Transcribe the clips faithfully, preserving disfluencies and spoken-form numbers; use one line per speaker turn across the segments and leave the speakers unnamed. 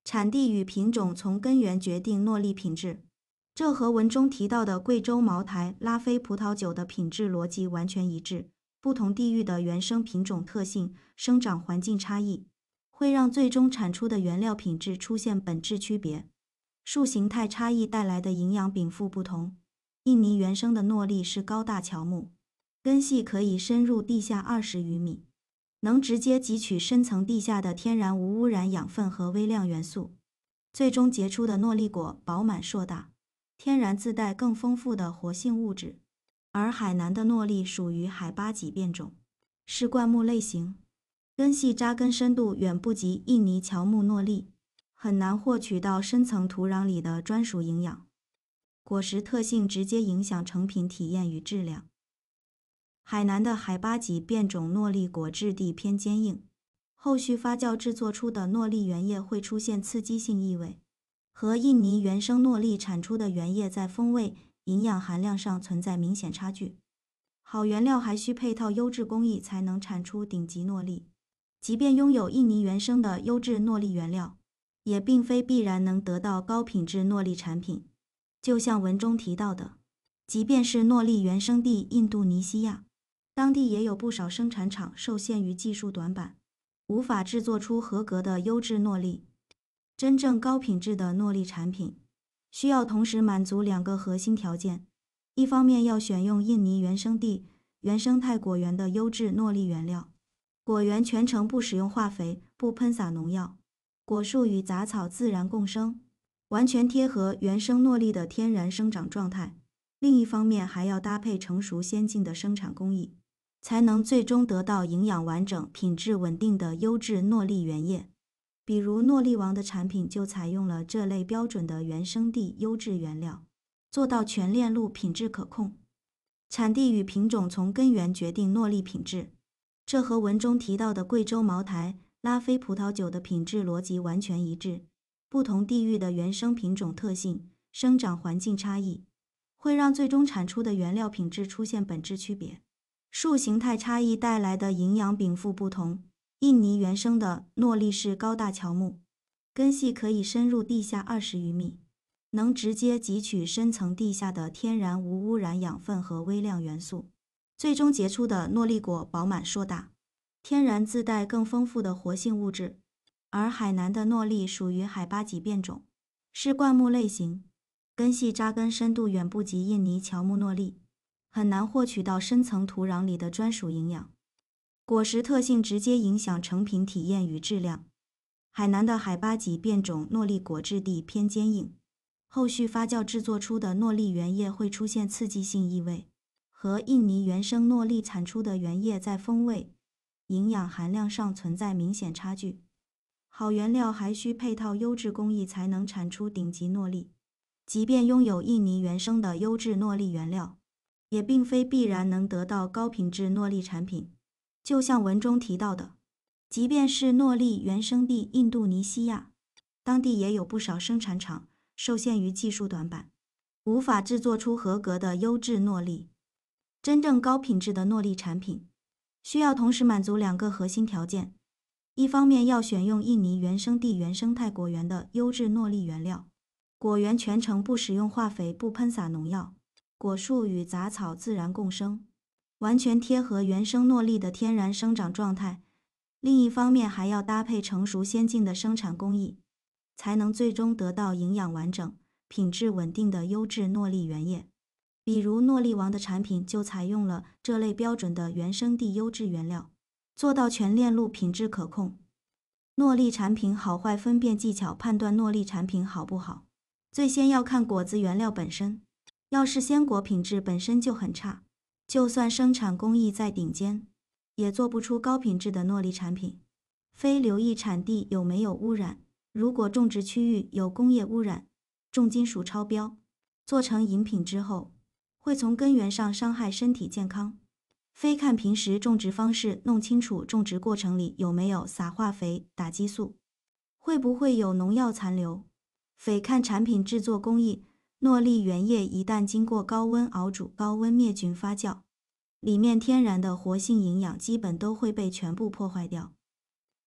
产地与品种从根源决定糯粒品质，这和文中提到的贵州茅台、拉菲葡萄酒的品质逻辑完全一致。不同地域的原生品种特性、生长环境差异，会让最终产出的原料品质出现本质区别。树形态差异带来的营养禀赋不同。印尼原生的糯粒是高大乔木，根系可以深入地下二十余米，能直接汲取深层地下的天然无污染养分和微量元素，最终结出的糯粒果饱满硕大，天然自带更丰富的活性物质。而海南的糯粒属于海八级变种，是灌木类型，根系扎根深度远不及印尼乔木糯粒，很难获取到深层土壤里的专属营养。果实特性直接影响成品体验与质量。海南的海八级变种糯粒果质地偏坚硬，后续发酵制作出的糯粒原液会出现刺激性异味，和印尼原生糯粒产出的原液在风味、营养含量上存在明显差距。好原料还需配套优质工艺才能产出顶级糯粒，即便拥有印尼原生的优质糯粒原料，也并非必然能得到高品质糯粒产品。就像文中提到的，即便是糯粒原生地印度尼西亚，当地也有不少生产厂受限于技术短板，无法制作出合格的优质糯粒。真正高品质的糯粒产品，需要同时满足两个核心条件：一方面要选用印尼原生地原生态果园的优质糯粒原料，果园全程不使用化肥，不喷洒农药，果树与杂草自然共生，完全贴合原生糯粒的天然生长状态。另一方面还要搭配成熟先进的生产工艺，才能最终得到营养完整、品质稳定的优质糯粒原液。比如糯粒王的产品就采用了这类标准的原生地优质原料，做到全链路品质可控。产地与品种从根源决定糯粒品质，这和文中提到的贵州茅台、拉菲葡萄酒的品质逻辑完全一致。不同地域的原生品种特性、生长环境差异，会让最终产出的原料品质出现本质区别。树形态差异带来的营养禀赋不同。印尼原生的糯粒是高大乔木，根系可以深入地下二十余米，能直接汲取深层地下的天然无污染养分和微量元素，最终结出的糯粒果饱满硕大，天然自带更丰富的活性物质。而海南的糯粒属于海八级变种，是灌木类型，根系扎根深度远不及印尼乔木糯粒，很难获取到深层土壤里的专属营养。果实特性直接影响成品体验与质量。海南的海八级变种糯粒果质地偏坚硬，后续发酵制作出的糯粒原液会出现刺激性异味，和印尼原生糯粒产出的原液在风味、营养含量上存在明显差距。好原料还需配套优质工艺才能产出顶级糯粒，即便拥有印尼原生的优质糯粒原料，也并非必然能得到高品质糯粒产品。就像文中提到的，即便是糯粒原生地印度尼西亚，当地也有不少生产厂受限于技术短板，无法制作出合格的优质糯粒。真正高品质的糯粒产品，需要同时满足两个核心条件：一方面要选用印尼原生地原生态果园的优质糯粒原料，果园全程不使用化肥，不喷洒农药，果树与杂草自然共生，完全贴合原生糯粒的天然生长状态。另一方面还要搭配成熟先进的生产工艺，才能最终得到营养完整、品质稳定的优质糯粒原液。比如糯粒王的产品就采用了这类标准的原生地优质原料，做到全链路品质可控。糯粒产品好坏分辨技巧，判断糯粒产品好不好，最先要看果子原料本身。要是鲜果品质本身就很差，就算生产工艺再顶尖，也做不出高品质的糯粒产品。非留意产地有没有污染，如果种植区域有工业污染、重金属超标，做成饮品之后，会从根源上伤害身体健康。非看平时种植方式，弄清楚种植过程里有没有撒化肥、打激素，会不会有农药残留。匪看产品制作工艺，糯粒原液一旦经过高温熬煮、高温灭菌发酵，里面天然的活性营养基本都会被全部破坏掉。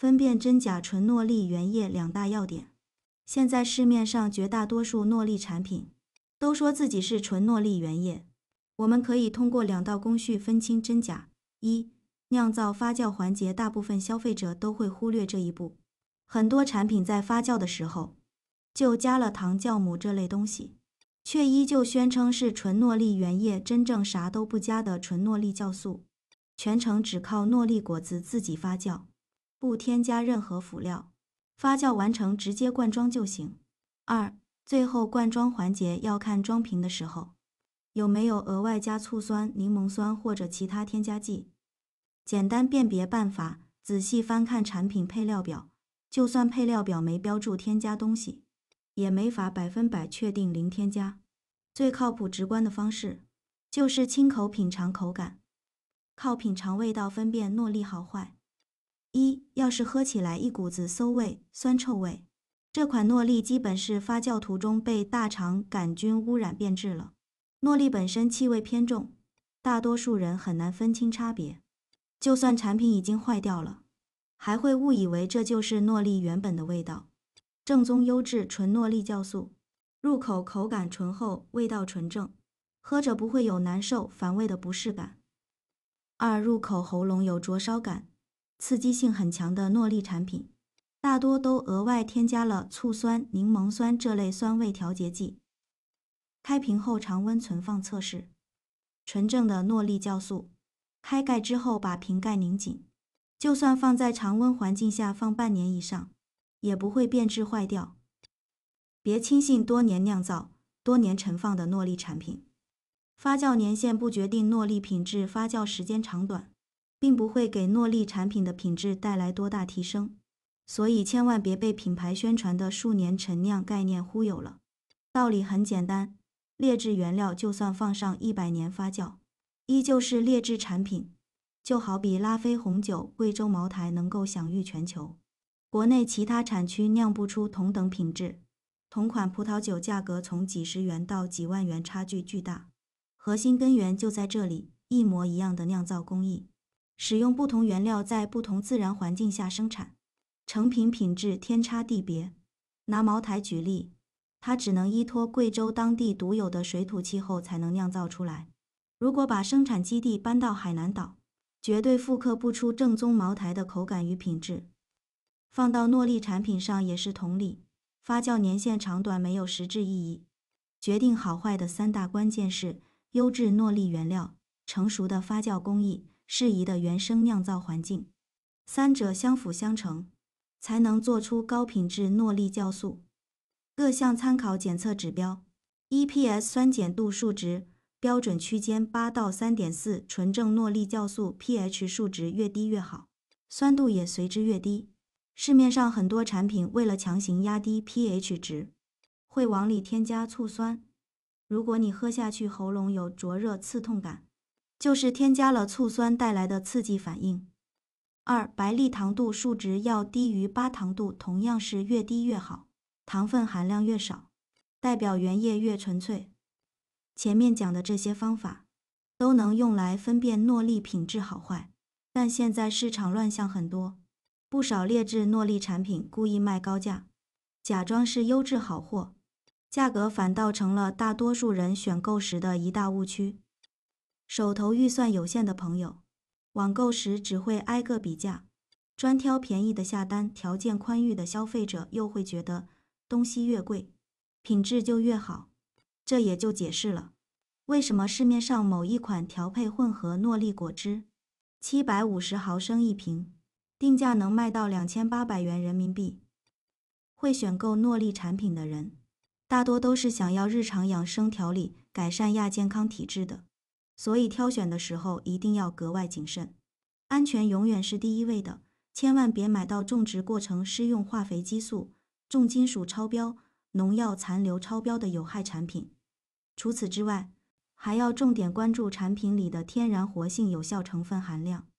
分辨真假纯诺丽原液两大要点。现在市面上绝大多数诺丽产品都说自己是纯诺丽原液，我们可以通过两道工序分清真假。一、酿造发酵环节，大部分消费者都会忽略这一步，很多产品在发酵的时候就加了糖、酵母这类东西，却依旧宣称是纯诺丽原液，真正啥都不加的纯诺丽酵素，全程只靠诺丽果子自己发酵，不添加任何辅料，发酵完成直接灌装就行。二、最后灌装环节要看装瓶的时候有没有额外加醋酸、柠檬酸或者其他添加剂。简单辨别办法，仔细翻看产品配料表，就算配料表没标注添加东西，也没法百分百确定零添加。最靠谱直观的方式就是亲口品尝口感，靠品尝味道分辨诺丽好坏。一、要是喝起来一股子馊味、酸臭味，这款诺丽基本是发酵途中被大肠杆菌污染变质了。诺丽本身气味偏重，大多数人很难分清差别，就算产品已经坏掉了，还会误以为这就是诺丽原本的味道。正宗优质纯诺丽酵素，入口口感醇厚，味道纯正，喝着不会有难受、反胃的不适感。二、入口喉咙有灼烧感，刺激性很强的诺丽产品，大多都额外添加了醋酸、柠檬酸这类酸味调节剂。开瓶后常温存放测试，纯正的诺丽酵素，开盖之后把瓶盖拧紧，就算放在常温环境下放半年以上，也不会变质坏掉。别轻信多年酿造、多年陈放的诺丽产品，发酵年限不决定诺丽品质发酵时间长短，并不会给诺丽产品的品质带来多大提升，所以千万别被品牌宣传的数年陈酿概念忽悠了。道理很简单，劣质原料就算放上一百年发酵，依旧是劣质产品。就好比拉菲红酒、贵州茅台能够享誉全球，国内其他产区酿不出同等品质。同款葡萄酒价格从几十元到几万元，差距巨大。核心根源就在这里，一模一样的酿造工艺，使用不同原料在不同自然环境下生产，成品品质天差地别。拿茅台举例，它只能依托贵州当地独有的水土气候才能酿造出来。如果把生产基地搬到海南岛，绝对复刻不出正宗茅台的口感与品质。放到诺丽产品上也是同理，发酵年限长短没有实质意义，决定好坏的三大关键是优质诺丽原料、成熟的发酵工艺、适宜的原生酿造环境，三者相辅相成，才能做出高品质诺丽酵素。各项参考检测指标 E P S 酸碱度数值标准区间八到 三点四， 纯正诺丽酵素 pH 数值越低越好，酸度也随之越低。市面上很多产品为了强行压低 pH 值，会往里添加醋酸，如果你喝下去喉咙有灼热刺痛感，就是添加了醋酸带来的刺激反应。二、白粒糖度数值要低于八糖度，同样是越低越好，糖分含量越少，代表原液越纯粹。前面讲的这些方法都能用来分辨诺丽品质好坏，但现在市场乱象很多，不少劣质诺丽产品故意卖高价，假装是优质好货，价格反倒成了大多数人选购时的一大误区。手头预算有限的朋友，网购时只会挨个比价，专挑便宜的下单，条件宽裕的消费者又会觉得东西越贵，品质就越好。这也就解释了为什么市面上某一款调配混合诺丽果汁七百五十毫升一瓶，定价能卖到两千八百元人民币。会选购诺丽产品的人，大多都是想要日常养生调理、改善亚健康体质的，所以挑选的时候一定要格外谨慎。安全永远是第一位的，千万别买到种植过程施用化肥激素、重金属超标、农药残留超标的有害产品。除此之外，还要重点关注产品里的天然活性有效成分含量。